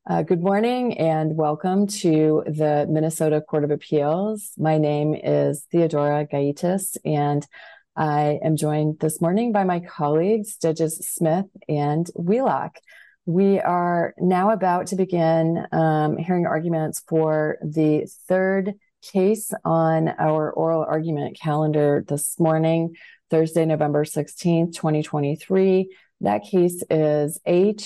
Good morning and welcome to the Minnesota Court of Appeals. My name is Theodora Gaitis, and I am joined this morning by my colleagues, Judges Smith and Wheelock. We are now about to begin hearing arguments for the third case on our oral argument calendar this morning, Thursday, November 16th, 2023. That case is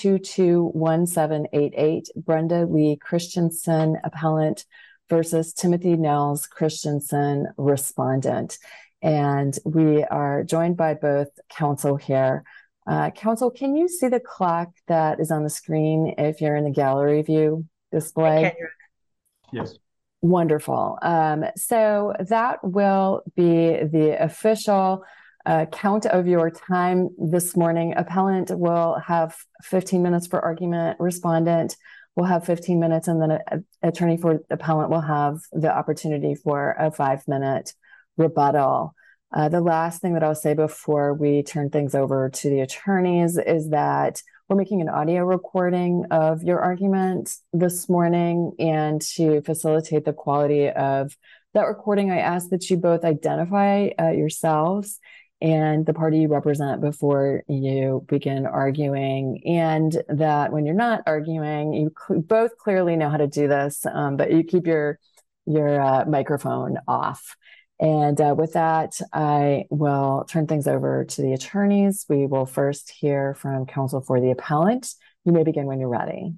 A221788, Brenda Lee Christensen, appellant, versus Timothy Nels Christensen, respondent. And we are joined by both counsel here. Counsel, can you see the clock that is on the screen if you're in the gallery view display? I can. Yes. Wonderful. So that will be the official count of your time this morning. Appellant will have 15 minutes for argument. Respondent will have 15 minutes, and then attorney for appellant will have the opportunity for a 5-minute rebuttal. The last thing that I'll say before we turn things over to the attorneys is that we're making an audio recording of your argument this morning, and to facilitate the quality of that recording, I ask that you both identify yourselves and the party you represent before you begin arguing, and that when you're not arguing, you both clearly know how to do this, but you keep your microphone off. And with that, I will turn things over to the attorneys. We will first hear from counsel for the appellant. You may begin when you're ready.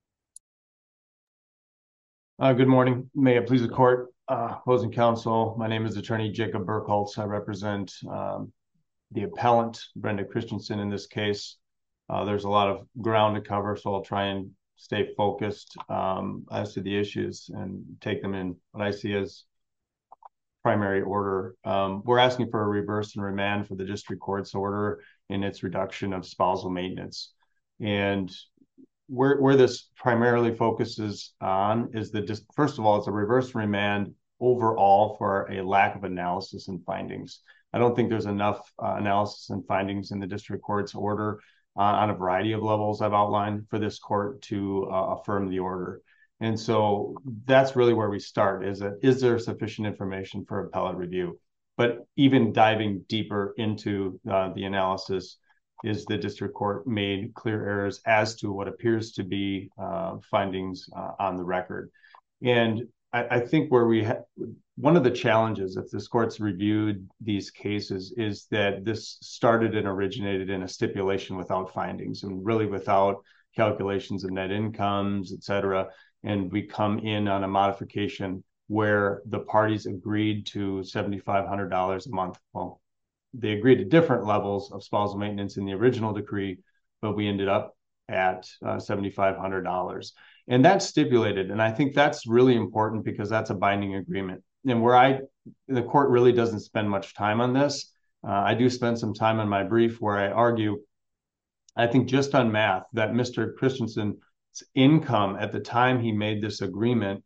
Good morning. May it please the court. Opposing counsel, my name is attorney Jacob Burkholz. I represent the appellant, Brenda Christensen, in this case. There's a lot of ground to cover, so I'll try and stay focused as to the issues and take them in what I see as primary order. We're asking for a reverse and remand for the district court's order in its reduction of spousal maintenance. And where this primarily focuses on is first of all, it's a reverse remand overall for a lack of analysis and findings. I don't think there's enough analysis and findings in the district court's order on a variety of levels I've outlined for this court to affirm the order. And so that's really where we start, is there sufficient information for appellate review? But even diving deeper into the analysis, is the district court made clear errors as to what appears to be findings on the record? And I think where one of the challenges, if this court's reviewed these cases, is that this started and originated in a stipulation without findings and really without calculations of net incomes, et cetera. And we come in on a modification where the parties agreed to $7,500 a month. Well, they agreed to different levels of spousal maintenance in the original decree, but we ended up at $7,500. And that's stipulated. And I think that's really important because that's a binding agreement. And the court really doesn't spend much time on this. I do spend some time on my brief where I argue, I think just on math, that Mr. Christensen's income at the time he made this agreement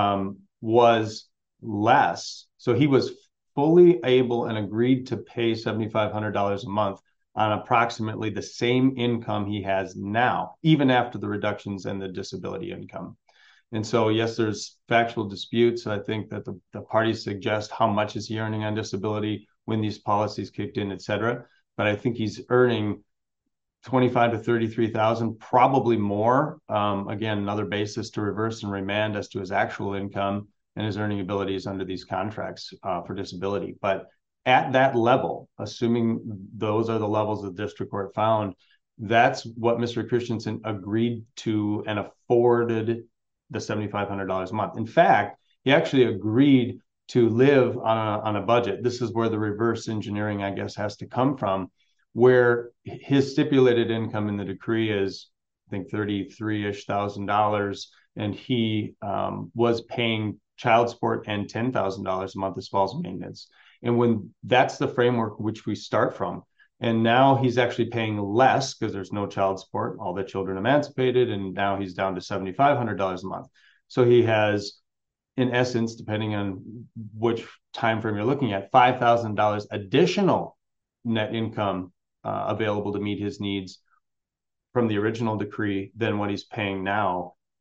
was less. So he was fully able and agreed to pay $7,500 a month on approximately the same income he has now, even after the reductions and the disability income. And so, yes, there's factual disputes. I think that the parties suggest how much is he earning on disability when these policies kicked in, et cetera. But I think he's earning $25,000 to $33,000, probably more. Again, another basis to reverse and remand as to his actual income and his earning abilities under these contracts for disability. But at that level, assuming those are the levels the district court found, that's what Mr. Christensen agreed to and afforded the $7,500 a month. In fact, he actually agreed to live on a budget. This is where the reverse engineering, I guess, has to come from, where his stipulated income in the decree is, I think, $33,000-ish, and he was paying child support and $10,000 a month of spousal maintenance. And when that's the framework which we start from, and now he's actually paying less because there's no child support, all the children emancipated, and now he's down to $7,500 a month. So he has, in essence, depending on which time frame you're looking at, $5,000 additional net income available to meet his needs from the original decree than what he's paying now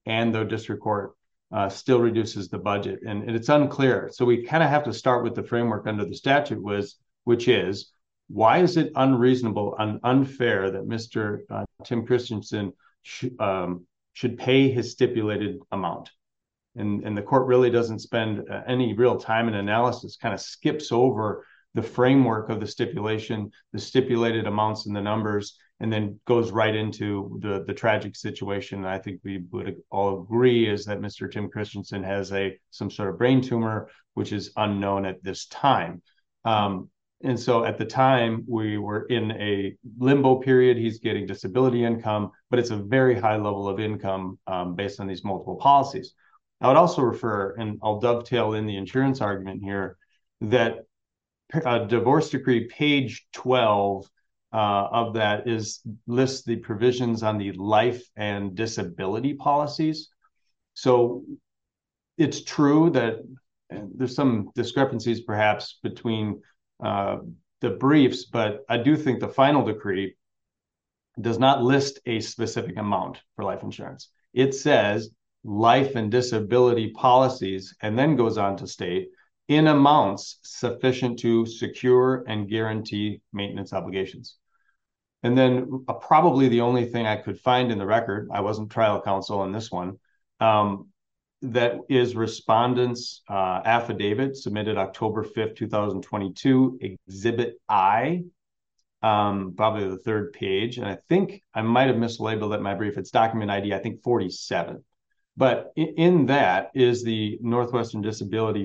and the district court still reduces the budget. And it's unclear. So we kind of have to start with the framework under the statute, which is, why is it unreasonable and unfair that Mr. Tim Christensen should pay his stipulated amount? And the court really doesn't spend any real time and analysis, kind of skips over the framework of the stipulation, the stipulated amounts and the numbers, and then goes right into the tragic situation. I think we would all agree is that Mr. Tim Christensen has some sort of brain tumor, which is unknown at this time. And so at the time, we were in a limbo period. He's getting disability income, but it's a very high level of income based on these multiple policies. I would also refer, and I'll dovetail in the insurance argument here, that divorce decree page 12 of that lists the provisions on the life and disability policies. So it's true that there's some discrepancies perhaps between the briefs, but I do think the final decree does not list a specific amount for life insurance. It says life and disability policies, and then goes on to state in amounts sufficient to secure and guarantee maintenance obligations. And then probably the only thing I could find in the record, I wasn't trial counsel on this one, that is respondent's affidavit submitted October 5th, 2022, Exhibit I, probably the third page. And I think I might have mislabeled it in my brief. It's document ID, I think 47. But in that is the Northwestern Disability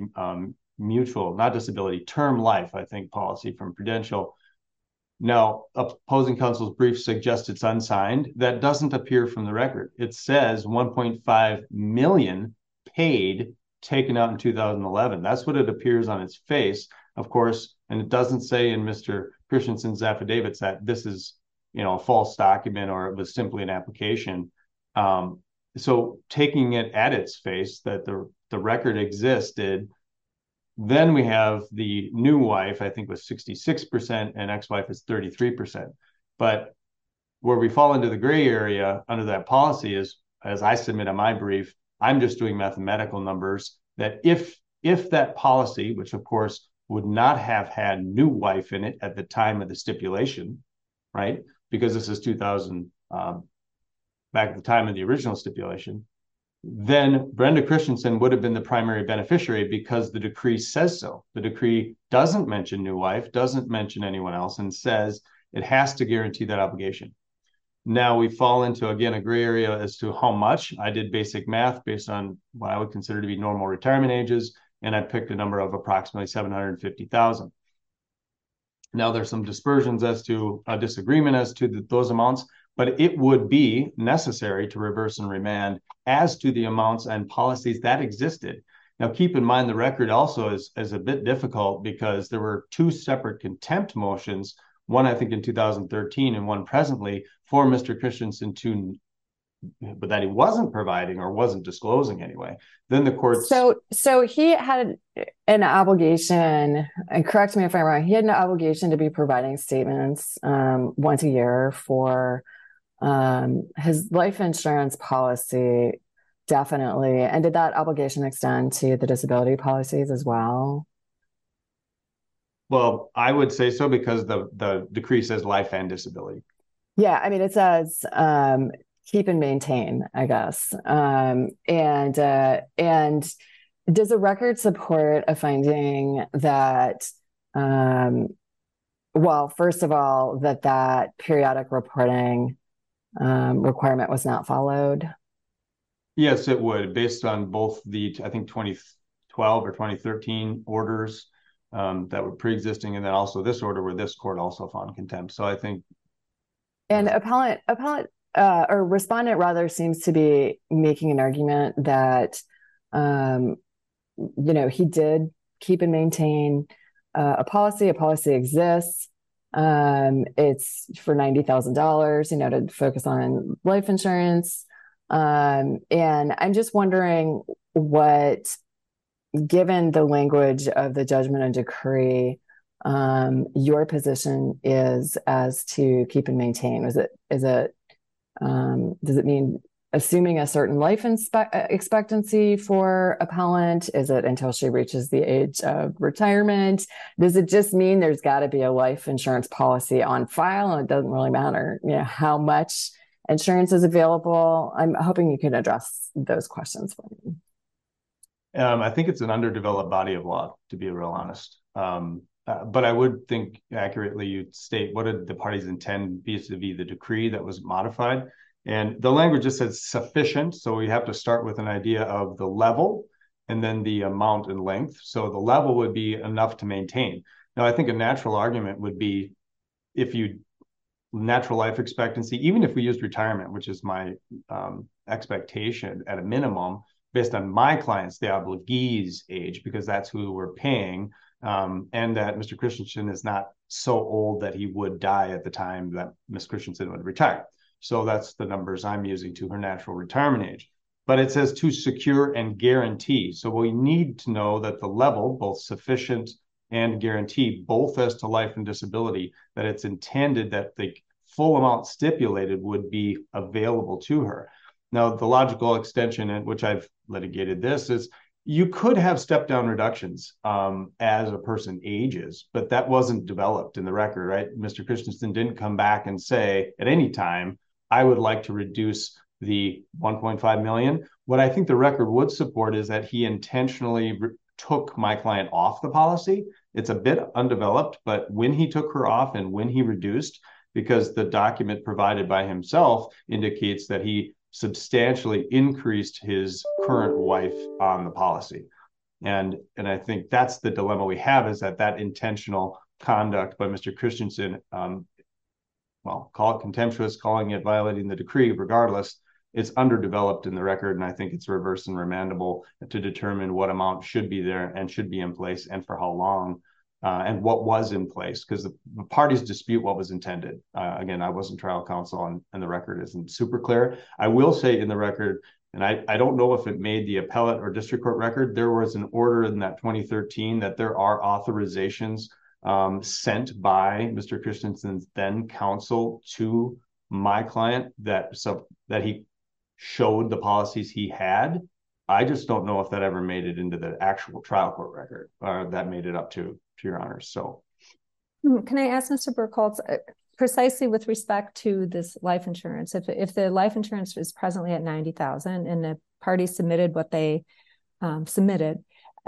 Term Life, I think, policy from Prudential. Now, opposing counsel's brief suggests it's unsigned. That doesn't appear from the record. It says 1.5 million paid, taken out in 2011. That's what it appears on its face, of course. And it doesn't say in Mr. Christensen's affidavits that this is, a false document or it was simply an application. So taking it at its face that the record existed, then we have the new wife, I think, was 66%, and ex-wife is 33%. But where we fall into the gray area under that policy is, as I submit on my brief, I'm just doing mathematical numbers that if that policy, which of course would not have had new wife in it at the time of the stipulation, right? Because this is 2000, back at the time of the original stipulation, then Brenda Christensen would have been the primary beneficiary because the decree says so. The decree doesn't mention new wife, doesn't mention anyone else, and says it has to guarantee that obligation. Now we fall into, again, a gray area as to how much. I did basic math based on what I would consider to be normal retirement ages, and I picked a number of approximately $750,000. Now there's some dispersions as to a disagreement as to those amounts, but it would be necessary to reverse and remand as to the amounts and policies that existed. Now, keep in mind, the record also is a bit difficult because there were two separate contempt motions, one I think in 2013 and one presently, for Mr. Christensen but that he wasn't providing or wasn't disclosing anyway. Then the courts. So he had an obligation, and correct me if I'm wrong, he had an obligation to be providing statements once a year for his life insurance policy, definitely. And did that obligation extend to the disability policies as well? Well, I would say so because the decree says life and disability. Yeah, I mean, it says keep and maintain, I guess. And does the record support a finding that, well, first of all, that periodic reporting requirement was not followed? Yes, it would, based on both the, I think, 2012 or 2013 orders that were pre-existing, and then also this order where this court also found contempt. So I think. And appellant or respondent rather seems to be making an argument that, he did keep and maintain a policy. A policy exists. It's for $90,000, to focus on life insurance. And I'm just wondering what, given the language of the judgment and decree, your position is as to keep and maintain. Does it mean assuming a certain life expectancy for appellant? Is it until she reaches the age of retirement? Does it just mean there's got to be a life insurance policy on file and it doesn't really matter, how much insurance is available? I'm hoping you can address those questions for me. I think it's an underdeveloped body of law, to be real honest. But I would think accurately you'd state what did the parties intend vis-a-vis the decree that was modified. And the language just says sufficient. So we have to start with an idea of the level and then the amount and length. So the level would be enough to maintain. Now, I think a natural argument would be natural life expectancy, even if we used retirement, which is my expectation at a minimum, based on my clients, the obligee's age, because that's who we're paying, and that Mr. Christensen is not so old that he would die at the time that Ms. Christensen would retire. So that's the numbers I'm using to her natural retirement age. But it says to secure and guarantee. So we need to know that the level, both sufficient and guarantee, both as to life and disability, that it's intended that the full amount stipulated would be available to her. Now, the logical extension in which I've litigated this is you could have step-down reductions as a person ages, but that wasn't developed in the record, right? Mr. Christensen didn't come back and say at any time, I would like to reduce the 1.5 million. What I think the record would support is that he intentionally took my client off the policy. It's a bit undeveloped, but when he took her off and when he reduced, because the document provided by himself indicates that he substantially increased his current wife on the policy. And I think that's the dilemma we have, is that intentional conduct by Mr. Christensen, call it contemptuous, calling it violating the decree, regardless, it's underdeveloped in the record. And I think it's reverse and remandable to determine what amount should be there and should be in place and for how long. And what was in place, because the parties dispute what was intended. Again, I wasn't trial counsel and the record isn't super clear. I will say in the record, and I don't know if it made the appellate or district court record, there was an order in that 2013 that there are authorizations sent by Mr. Christensen's then counsel to my client that he showed the policies he had. I just don't know if that ever made it into the actual trial court record that made it up to your honors. So can I ask Mr. Burkholz, precisely with respect to this life insurance, if the life insurance is presently at $90,000 and the party submitted what they submitted,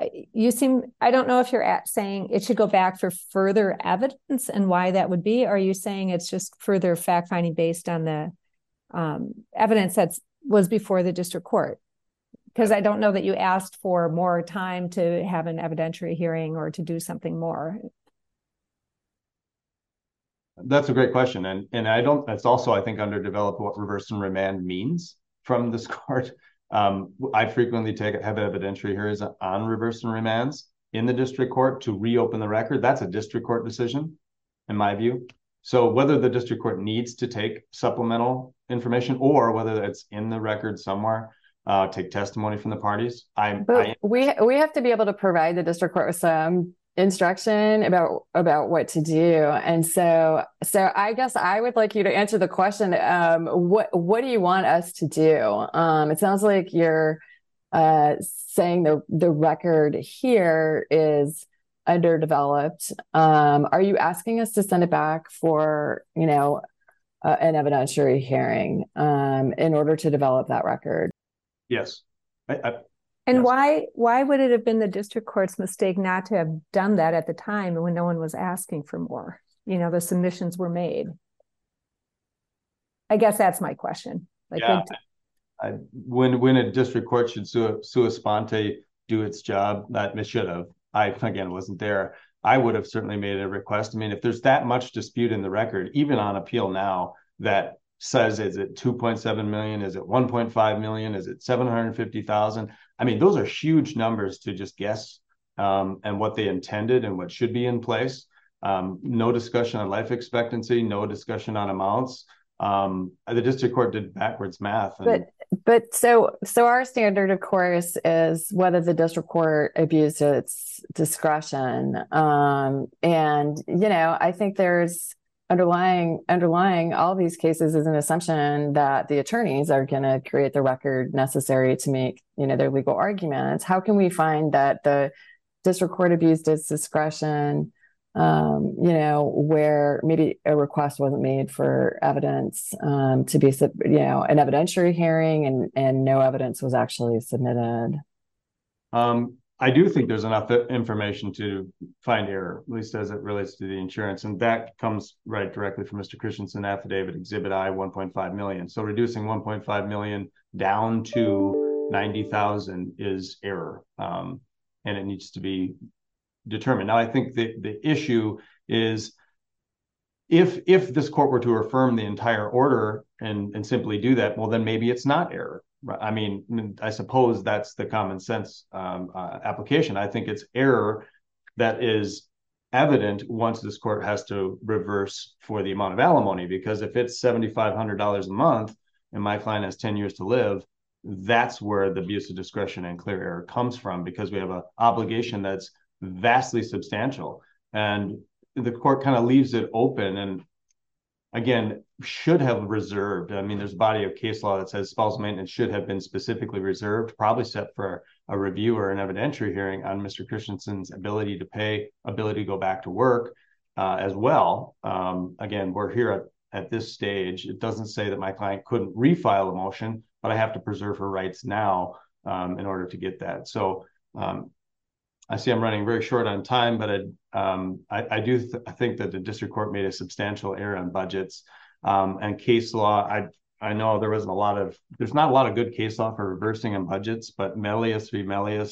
I don't know if you're saying it should go back for further evidence and why that would be. Or are you saying it's just further fact finding based on the evidence that was before the district court? Because I don't know that you asked for more time to have an evidentiary hearing or to do something more. That's a great question. And that's also, I think, underdeveloped what reverse and remand means from this court. I frequently have evidentiary hearings on reverse and remands in the district court to reopen the record. That's a district court decision, in my view. So whether the district court needs to take supplemental information or whether it's in the record somewhere, take testimony from the parties. We have to be able to provide the district court with some instruction about what to do. And so I guess I would like you to answer the question, what do you want us to do? It sounds like you're saying the record here is underdeveloped. Are you asking us to send it back for, an evidentiary hearing in order to develop that record? Yes. And yes. Why would it have been the district court's mistake not to have done that at the time when no one was asking for more? The submissions were made. I guess that's my question. When a district court should sua sponte do its job, that it should have. I, again, wasn't there. I would have certainly made a request. I mean, if there's that much dispute in the record, even on appeal now, that says, is it 2.7 million? Is it 1.5 million? Is it 750,000? I mean, those are huge numbers to just guess and what they intended and what should be in place. No discussion on life expectancy, no discussion on amounts. The district court did backwards math. But so our standard, of course, is whether the district court abused its discretion. And, I think there's underlying all these cases is an assumption that the attorneys are going to create the record necessary to make, their legal arguments. How can we find that the district court abused its discretion, where maybe a request wasn't made for evidence to be, an evidentiary hearing and no evidence was actually submitted? I do think there's enough information to find error, at least as it relates to the insurance. And that comes right directly from Mr. Christensen affidavit, Exhibit I, 1.5 million. So reducing 1.5 million down to 90,000 is error. And it needs to be determined. Now, I think the issue is if this court were to affirm the entire order and simply do that, well, then maybe it's not error. I mean, I suppose that's the common sense application. I think it's error that is evident once this court has to reverse for the amount of alimony, because if it's $7,500 a month and my client has 10 years to live, that's where the abuse of discretion and clear error comes from, because we have an obligation that's vastly substantial. And the court kind of leaves it open and, again, should have reserved. I mean, there's a body of case law that says spousal maintenance should have been specifically reserved, probably set for a review or an evidentiary hearing on Mr. Christensen's ability to pay, ability to go back to work as well. Again, we're here at this stage. It doesn't say that my client couldn't refile a motion, but I have to preserve her rights now in order to get that. So I see I'm running very short on time, but I think that the district court made a substantial error on budgets and case law. I know there's not a lot of good case law for reversing on budgets, but Melius v. Melius,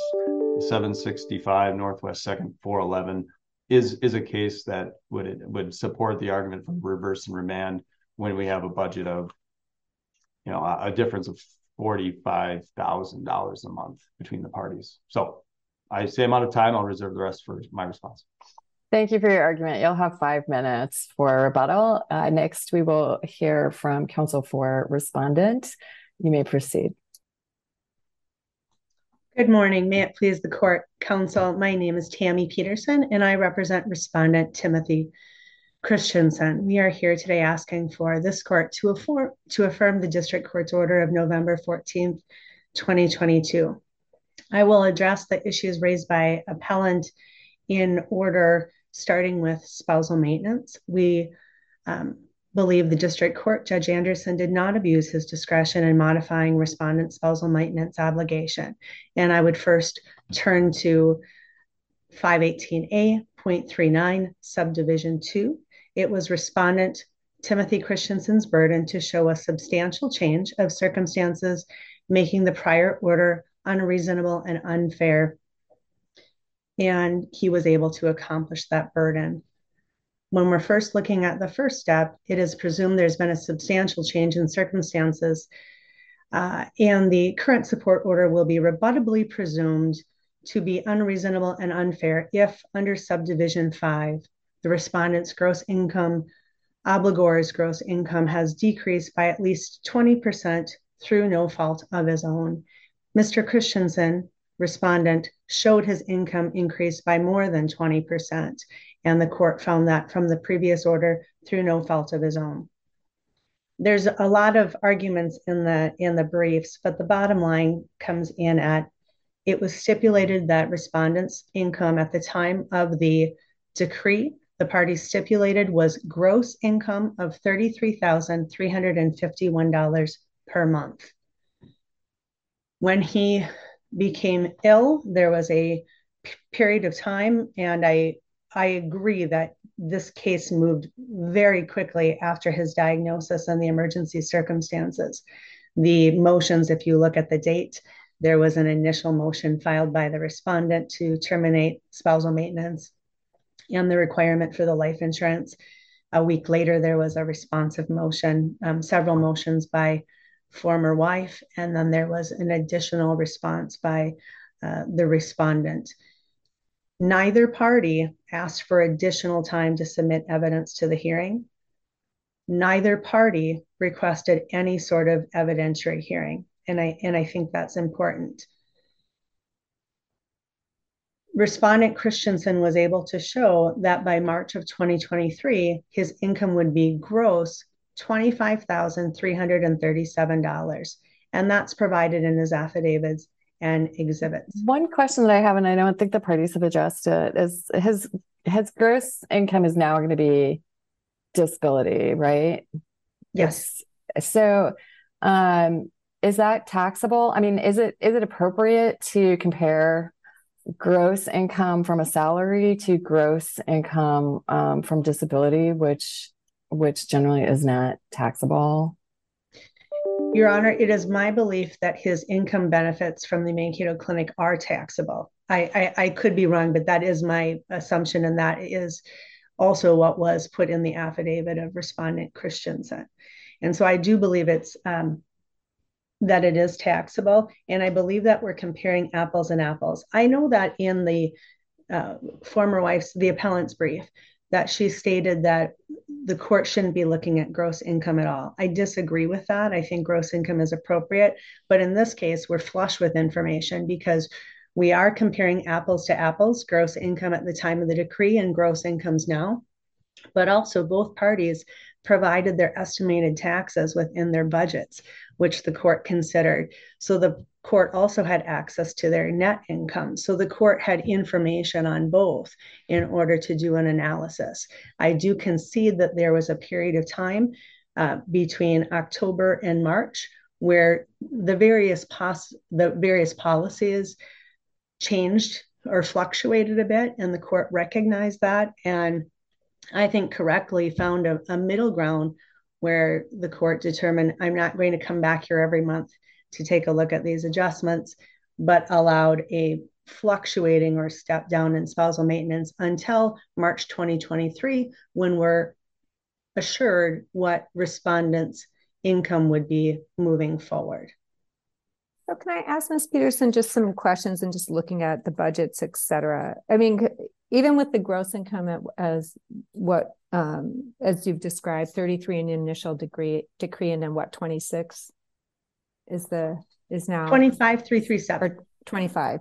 765 Northwest 2nd 411 is a case that would support the argument for reverse and remand when we have a budget of, a difference of $45,000 a month between the parties. So I say I'm out of time. I'll reserve the rest for my response. Thank you for your argument. You'll have 5 minutes for rebuttal. Next, we will hear from counsel for respondent. You may proceed. Good morning. May it please the court, counsel. My name is Tammy Peterson, and I represent respondent Timothy Christensen. We are here today asking for this court to affirm the district court's order of November 14th, 2022. I will address the issues raised by appellant in order, starting with spousal maintenance. We believe the district court, Judge Anderson, did not abuse his discretion in modifying respondent's spousal maintenance obligation. And I would first turn to 518A.39, subdivision 2. It was respondent Timothy Christensen's burden to show a substantial change of circumstances, making the prior order unreasonable and unfair. And he was able to accomplish that burden. When we're first looking at the first step, it is presumed there's been a substantial change in circumstances, and the current support order will be rebuttably presumed to be unreasonable and unfair if, under subdivision 5, the respondent's gross income, obligor's gross income, has decreased by at least 20% through no fault of his own. Mr. Christensen, respondent, showed his income increased by more than 20%, and the court found that from the previous order through no fault of his own. There's a lot of arguments in the briefs, but the bottom line comes in at it was stipulated that respondent's income at the time of the decree, the parties stipulated, was gross income of $33,351 per month. When he became ill, there was a period of time, and I agree that this case moved very quickly after his diagnosis and the emergency circumstances. The motions, if you look at the date, there was an initial motion filed by the respondent to terminate spousal maintenance and the requirement for the life insurance. A week later, there was a responsive motion, several motions by former wife, and then there was an additional response by the respondent. Neither party asked for additional time to submit evidence to the hearing. Neither party requested any sort of evidentiary hearing, and I think that's important. Respondent Christensen was able to show that by March of 2023, his income would be gross $25,337. And that's provided in his affidavits and exhibits. One question that I have, and I don't think the parties have addressed it, is his gross income is now going to be disability, right? Yes. So, is that taxable? I mean, is it appropriate to compare gross income from a salary to gross income from disability, which generally is not taxable? Your Honor, it is my belief that his income benefits from the Mankato Clinic are taxable. I could be wrong, but that is my assumption, and that is also what was put in the affidavit of Respondent Christensen. And so I do believe it's that it is taxable, and I believe that we're comparing apples and apples. I know that in the former wife's, the appellant's brief, that she stated that the court shouldn't be looking at gross income at all. I disagree with that. I think gross income is appropriate, but in this case, we're flush with information because we are comparing apples to apples, gross income at the time of the decree and gross incomes now, but also both parties provided their estimated taxes within their budgets, which the court considered. So the court also had access to their net income. So the court had information on both in order to do an analysis. I do concede that there was a period of time between October and March where the various policies changed or fluctuated a bit, and the court recognized that, and I think correctly found a middle ground where the court determined I'm not going to come back here every month to take a look at these adjustments, but allowed a fluctuating or step down in spousal maintenance until March 2023, when we're assured what respondents' income would be moving forward. So can I ask Ms. Peterson just some questions and just looking at the budgets, et cetera? I mean, even with the gross income as what, as you've described, 33 in the initial decree, and then what, 26 is now 25,337 or 25.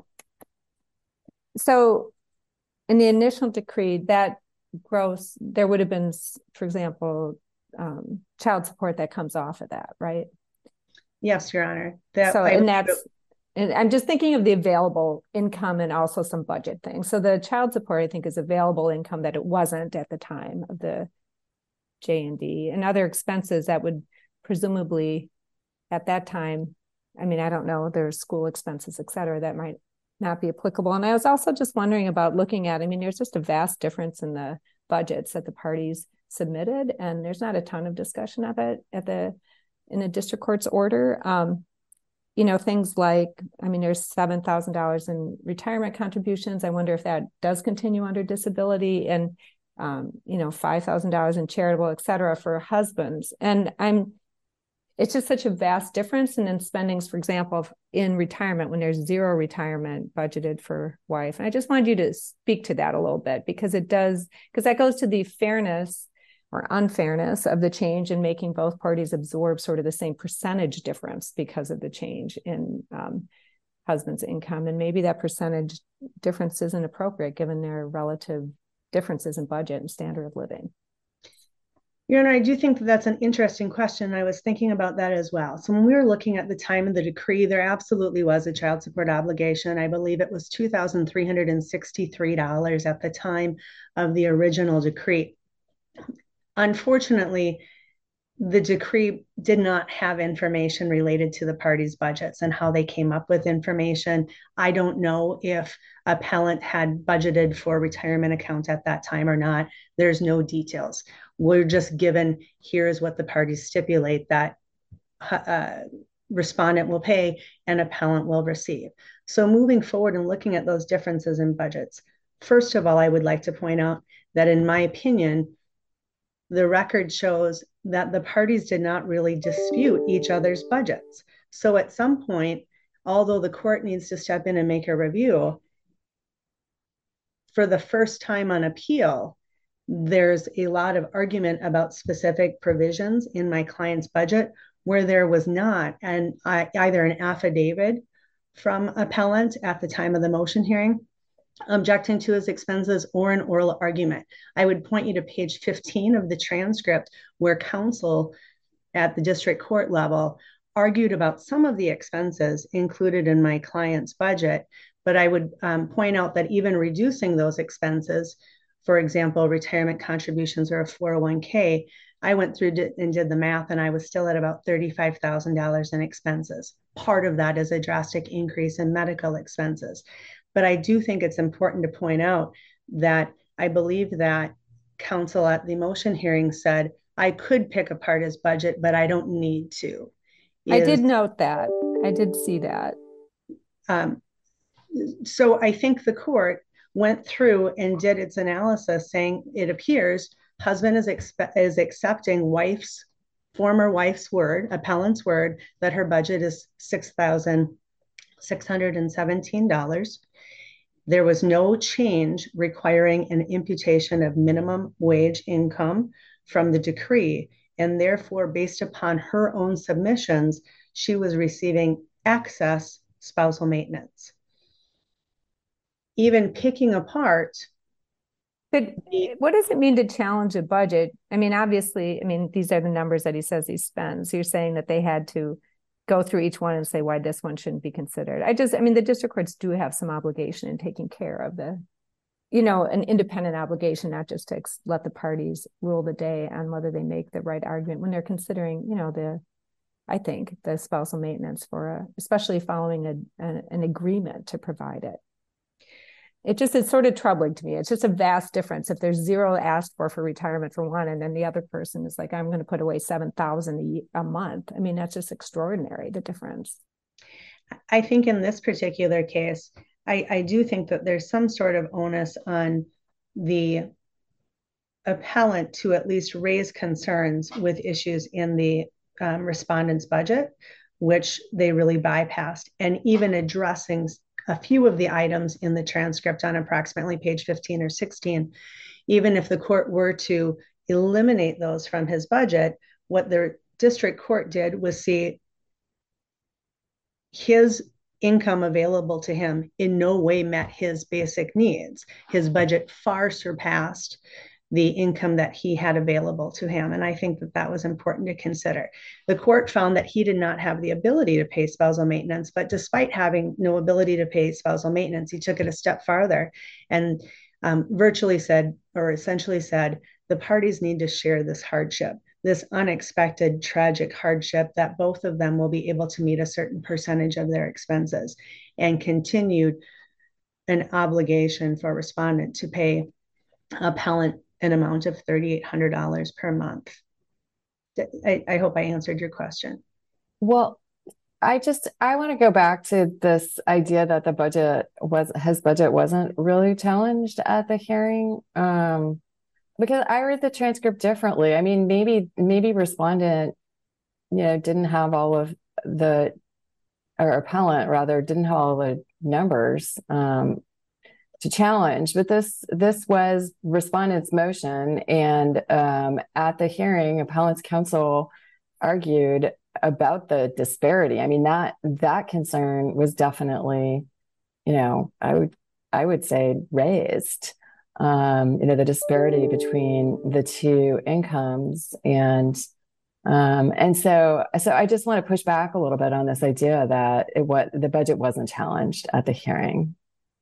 So in the initial decree, that gross, there would have been, for example, child support that comes off of that, right? Yes, Your Honor. And I'm just thinking of the available income and also some budget things. So the child support, I think, is available income that it wasn't at the time of the J&D, and other expenses that would presumably at that time, I mean, I don't know, there's school expenses, et cetera, that might not be applicable. And I was also just wondering about looking at, I mean, there's just a vast difference in the budgets that the parties submitted, and there's not a ton of discussion of it in the district court's order. You know, things like, I mean, there's $7,000 in retirement contributions. I wonder if that does continue under disability, and, you know, $5,000 in charitable, et cetera, for husbands. And it's just such a vast difference. And then spendings, for example, in retirement, when there's zero retirement budgeted for wife. And I just wanted you to speak to that a little bit, because that goes to the fairness or unfairness of the change in making both parties absorb sort of the same percentage difference because of the change in husband's income. And maybe that percentage difference isn't appropriate given their relative differences in budget and standard of living. Your Honor, I do think that that's an interesting question. I was thinking about that as well. So when we were looking at the time of the decree, there absolutely was a child support obligation. I believe it was $2,363 at the time of the original decree. Unfortunately, the decree did not have information related to the parties' budgets and how they came up with information. I don't know if appellant had budgeted for retirement account at that time or not. There's no details. We're just given, here's what the parties stipulate that respondent will pay and appellant will receive. So moving forward and looking at those differences in budgets, first of all, I would like to point out that in my opinion, the record shows that the parties did not really dispute each other's budgets. So at some point, although the court needs to step in and make a review, for the first time on appeal, there's a lot of argument about specific provisions in my client's budget where there was not either an affidavit from appellant at the time of the motion hearing objecting to his expenses, or an oral argument. I would point you to page 15 of the transcript where counsel at the district court level argued about some of the expenses included in my client's budget. But I would point out that even reducing those expenses, for example, retirement contributions or a 401k, I went through and did the math, and I was still at about $35,000 in expenses. Part of that is a drastic increase in medical expenses. But I do think it's important to point out that I believe that counsel at the motion hearing said, I could pick apart his budget, but I don't need to. I did note that. I did see that. So I think the court went through and did its analysis saying it appears husband is accepting former wife's word, appellant's word, that her budget is $6,617. There was no change requiring an imputation of minimum wage income from the decree. And therefore, based upon her own submissions, she was receiving excess spousal maintenance. Even picking apart. But what does it mean to challenge a budget? I mean, obviously, these are the numbers that he says he spends. So you're saying that they had to go through each one and say why this one shouldn't be considered. The district courts do have some obligation in taking care of an independent obligation, not just to let the parties rule the day on whether they make the right argument when they're considering, I think the spousal maintenance especially following an agreement to provide it. It's sort of troubling to me. It's just a vast difference. If there's zero asked for retirement for one, and then the other person is like, I'm going to put away $7,000 a month. That's just extraordinary, the difference. I think in this particular case, I do think that there's some sort of onus on the appellant to at least raise concerns with issues in the respondent's budget, which they really bypassed, and even addressing a few of the items in the transcript on approximately page 15 or 16. Even if the court were to eliminate those from his budget, what the district court did was see his income available to him in no way met his basic needs. His budget far surpassed the income that he had available to him. And I think that was important to consider. The court found that he did not have the ability to pay spousal maintenance, but despite having no ability to pay spousal maintenance, he took it a step farther and essentially said, the parties need to share this hardship, this unexpected, tragic hardship, that both of them will be able to meet a certain percentage of their expenses, and continued an obligation for a respondent to pay appellant an amount of $3,800 per month. I hope I answered your question. Well, I want to go back to this idea that his budget wasn't really challenged at the hearing. Because I read the transcript differently. Maybe respondent, didn't have all of or appellant rather, didn't have all the numbers to challenge, but this was respondent's motion, and at the hearing, appellant's counsel argued about the disparity. That concern was definitely, I would say raised. The disparity between the two incomes, and so I just want to push back a little bit on this idea that the budget wasn't challenged at the hearing.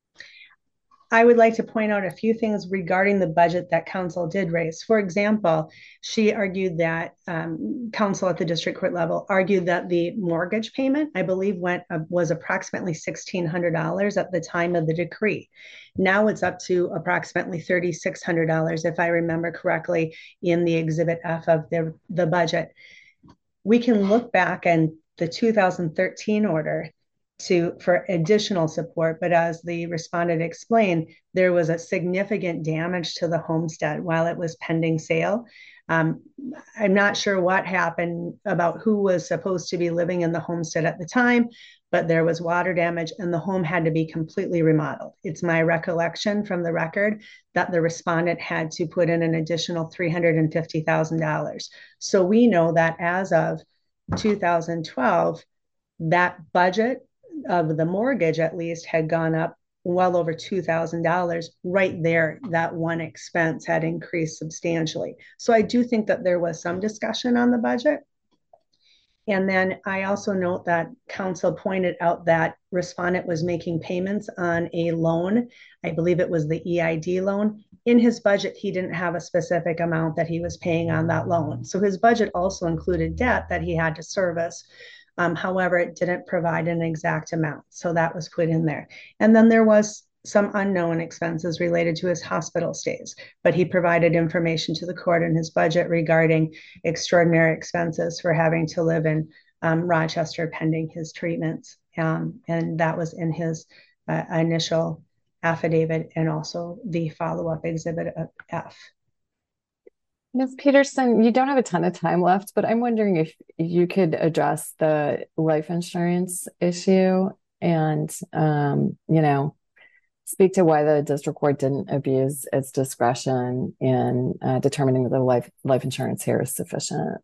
I would like to point out a few things regarding the budget that counsel did raise. For example, she argued that counsel at the district court level argued that the mortgage payment, I believe, was approximately $1,600 at the time of the decree. Now it's up to approximately $3,600, if I remember correctly, in the Exhibit F of the budget. We can look back in the 2013 order for additional support, but as the respondent explained, there was a significant damage to the homestead while it was pending sale. I'm not sure what happened about who was supposed to be living in the homestead at the time, but there was water damage and the home had to be completely remodeled. It's my recollection from the record that the respondent had to put in an additional $350,000. So we know that as of 2012, that budget of the mortgage at least had gone up well over $2,000 right there. That one expense had increased substantially. So I do think that there was some discussion on the budget. And then I also note that council pointed out that respondent was making payments on a loan. I believe it was the EID loan. In his budget, he didn't have a specific amount that he was paying on that loan. So his budget also included debt that he had to service. However, it didn't provide an exact amount. So that was put in there. And then there was some unknown expenses related to his hospital stays, but he provided information to the court in his budget regarding extraordinary expenses for having to live in Rochester pending his treatments. And that was in his initial affidavit and also the follow-up exhibit F. Ms. Peterson, you don't have a ton of time left, but I'm wondering if you could address the life insurance issue and, speak to why the district court didn't abuse its discretion in determining that the life insurance here is sufficient.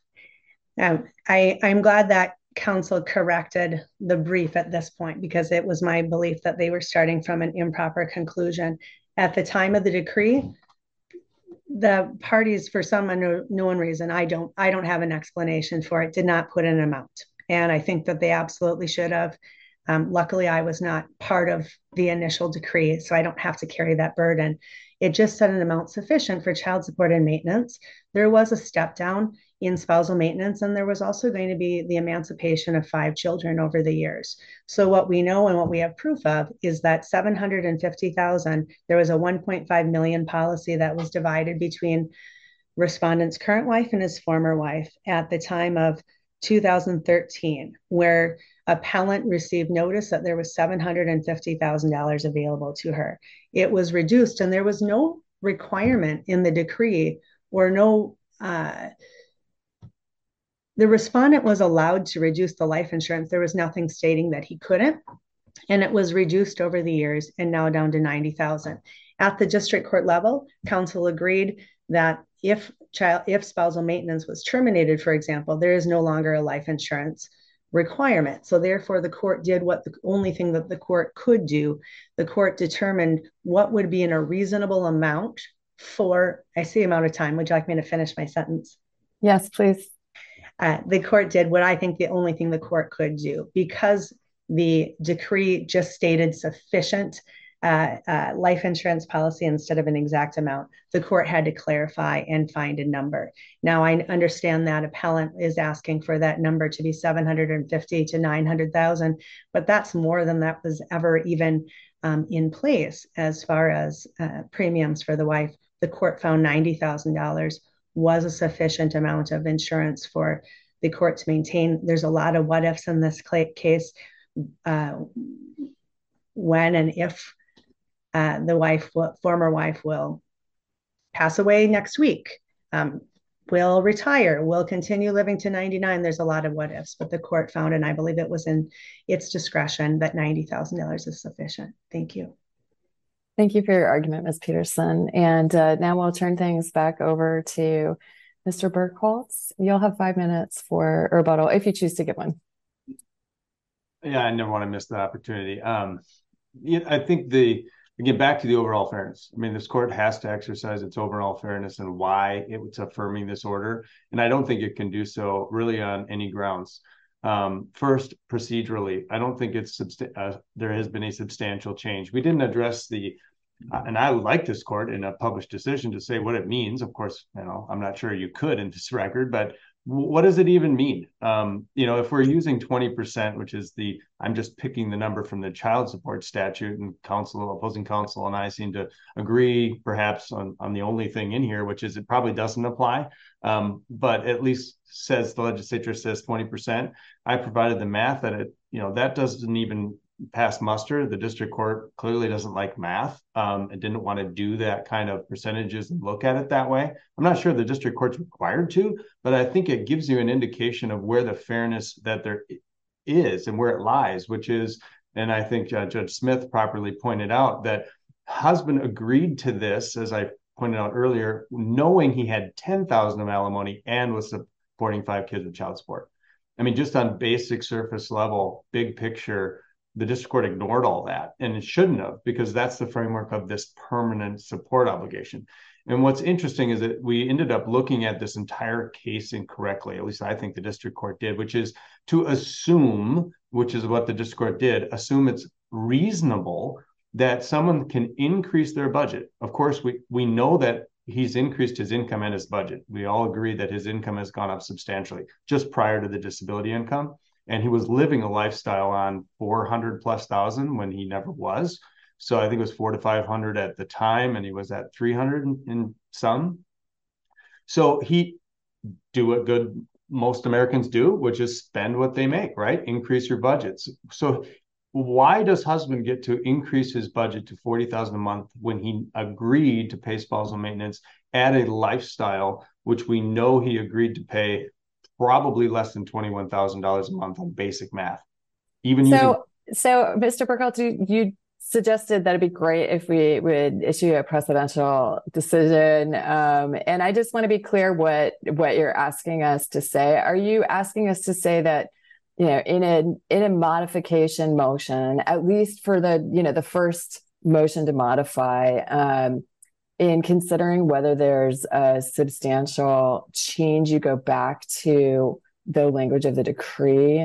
I'm glad that council corrected the brief at this point, because it was my belief that they were starting from an improper conclusion. At the time of the decree, the parties, for some unknown reason, I don't have an explanation for it, did not put an amount. And I think that they absolutely should have. Luckily, I was not part of the initial decree, so I don't have to carry that burden. It just set an amount sufficient for child support and maintenance. There was a step down in spousal maintenance, and there was also going to be the emancipation of 5 children over the years. So what we know and what we have proof of is that $750,000, there was a $1.5 million policy that was divided between respondent's current wife and his former wife at the time of 2013, where appellant received notice that there was $750,000 available to her. It was reduced, and there was no requirement in the decree or no, the respondent was allowed to reduce the life insurance. There was nothing stating that he couldn't, and it was reduced over the years and now down to $90,000. At the district court level, council agreed that if spousal maintenance was terminated, for example, there is no longer a life insurance requirement. So therefore, the court did what the only thing that the court could do. The court determined what would be in a reasonable amount for, I see I'm out of time. Would you like me to finish my sentence? Yes, please. The court did what I think the only thing the court could do, because the decree just stated sufficient life insurance policy instead of an exact amount. The court had to clarify and find a number. Now, I understand that appellant is asking for that number to be $750,000 to $900,000, but that's more than that was ever even in place as far as premiums for the wife. The court found $90,000 was a sufficient amount of insurance for the court to maintain. There's a lot of what ifs in this case. When and if the former wife will pass away next week, will retire, will continue living to 99. There's a lot of what ifs, but the court found, and I believe it was in its discretion, that $90,000 is sufficient. Thank you. Thank you for your argument, Ms. Peterson. And now we'll turn things back over to Mr. Burkholz. You'll have 5 minutes for rebuttal if you choose to give one. Yeah, I never want to miss the opportunity. I think again, back to the overall fairness. I mean, this court has to exercise its overall fairness and why it's affirming this order. And I don't think it can do so really on any grounds. First, procedurally, I don't think there has been a substantial change. We didn't address and I like this court in a published decision to say what it means. Of course, I'm not sure you could in this record, but what does it even mean? If we're using 20%, which is I'm just picking the number from the child support statute, and opposing counsel and I seem to agree perhaps on the only thing in here, which is it probably doesn't apply. But at least the legislature says 20%. I provided the math that that doesn't even pass muster. The district court clearly doesn't like math. It didn't want to do that kind of percentages and look at it that way. I'm not sure the district court's required to, but I think it gives you an indication of where the fairness that there is and where it lies, which is, and I think Judge Smith properly pointed out, that husband agreed to this, as I pointed out earlier, knowing he had $10,000 of alimony and was supporting 5 kids with child support. I mean, just on basic surface level, big picture, the district court ignored all that, and it shouldn't have, because that's the framework of this permanent support obligation. And what's interesting is that we ended up looking at this entire case incorrectly. At least I think the district court did, which is to assume, which is what the district court did, assume it's reasonable that someone can increase their budget. Of course, we know that he's increased his income and his budget. We all agree that his income has gone up substantially just prior to the disability income. And he was living a lifestyle on 400 plus thousand when he never was. So I think it was 400 to 500 at the time, and he was at 300 in some. So he do what good most Americans do, which is spend what they make, right? Increase your budgets. So why does husband get to increase his budget to $40,000 a month when he agreed to pay spousal maintenance at a lifestyle which we know he agreed to pay probably less than $21,000 a month on basic math? So Mr. Burkholz, you suggested that it'd be great if we would issue a precedential decision. And I just want to be clear what you're asking us to say. Are you asking us to say that, in a modification motion, at least for the first motion to modify, in considering whether there's a substantial change, you go back to the language of the decree,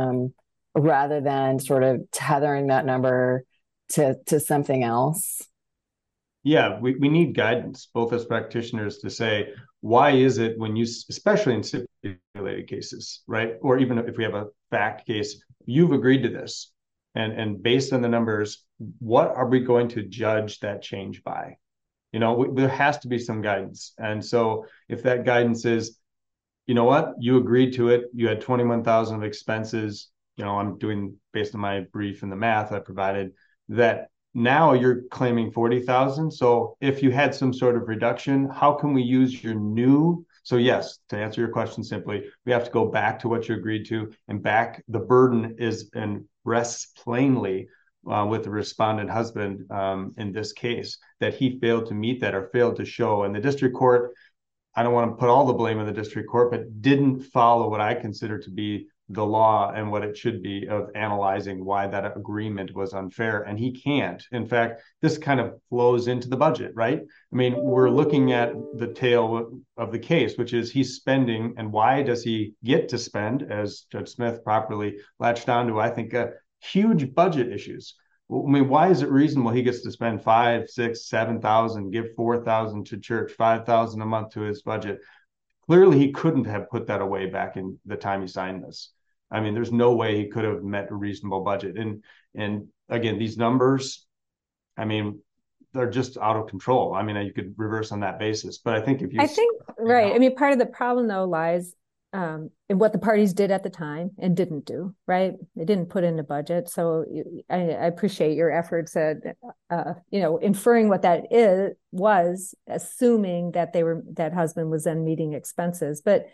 rather than sort of tethering that number to something else? Yeah, we need guidance, both as practitioners, to say, why is it when you, especially in stipulated cases, right? Or even if we have a fact case, you've agreed to this. And based on the numbers, what are we going to judge that change by? There has to be some guidance. And so if that guidance is, you know what, you agreed to it, you had 21,000 of expenses, I'm doing based on my brief and the math I provided, that now you're claiming 40,000. So if you had some sort of reduction, how can we use your new? So yes, to answer your question simply, we have to go back to what you agreed to, and back the burden is and rests plainly with the respondent husband in this case, that he failed to meet that or failed to show. And the district court, I don't want to put all the blame on the district court, but didn't follow what I consider to be the law and what it should be of analyzing why that agreement was unfair. And he can't. In fact, this kind of flows into the budget, right? I mean, we're looking at the tail of the case, which is he's spending, and why does he get to spend, as Judge Smith properly latched onto, I think, huge budget issues. I mean, why is it reasonable he gets to spend 5, 6, 7,000, give 4,000 to church, 5,000 a month to his budget? Clearly, he couldn't have put that away back in the time he signed this. I mean, there's no way he could have met a reasonable budget. And again, these numbers, I mean, they're just out of control. I mean, you could reverse on that basis. But I think right. I mean, part of the problem, though, lies in what the parties did at the time and didn't do, right? They didn't put in a budget. So I appreciate your efforts at, inferring what that was, assuming that that husband was then meeting expenses. But,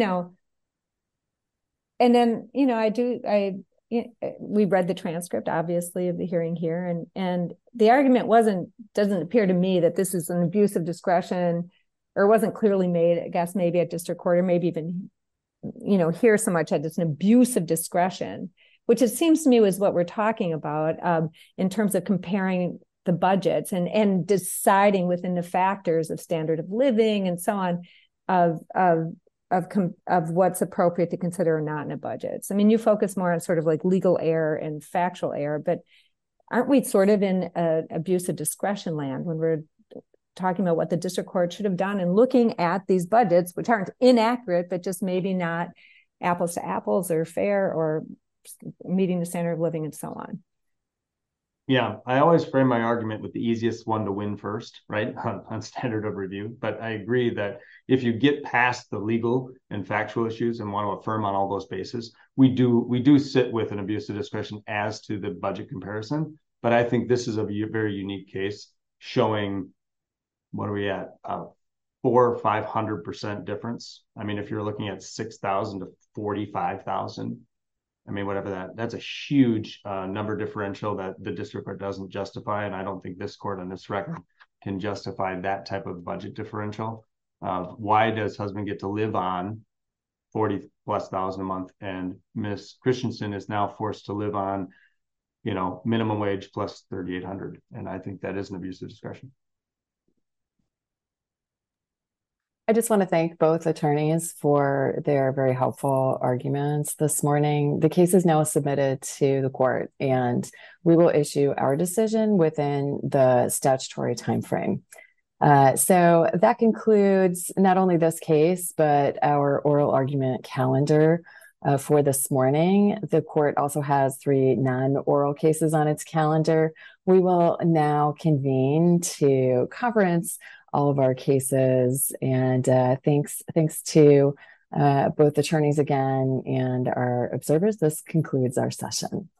and then, we read the transcript, obviously, of the hearing here, and the argument doesn't appear to me that this is an abuse of discretion, or wasn't clearly made, I guess, maybe at district court, or maybe even, here so much that it's an abuse of discretion, which it seems to me was what we're talking about in terms of comparing the budgets and deciding within the factors of standard of living and so on of what's appropriate to consider or not in a budget. So, I mean, you focus more on sort of like legal error and factual error, but aren't we sort of in abuse of discretion land when we're talking about what the district court should have done and looking at these budgets, which aren't inaccurate, but just maybe not apples to apples or fair or meeting the standard of living and so on? Yeah, I always frame my argument with the easiest one to win first, right, on standard of review. But I agree that if you get past the legal and factual issues and want to affirm on all those bases, we do sit with an abuse of discretion as to the budget comparison. But I think this is a very unique case showing, what are we at, 400 or 500% difference. I mean, if you're looking at 6,000 to 45,000. I mean, whatever that's a huge number differential that the district court doesn't justify. And I don't think this court on this record can justify that type of budget differential. Why does husband get to live on 40+ thousand a month and Miss Christensen is now forced to live on minimum wage plus $3,800. And I think that is an abuse of discretion. I just want to thank both attorneys for their very helpful arguments this morning. The case is now submitted to the court, and we will issue our decision within the statutory timeframe. So that concludes not only this case, but our oral argument calendar for this morning. The court also has 3 non-oral cases on its calendar. We will now convene to conference all of our cases, and thanks to both attorneys again and our observers. This concludes our session.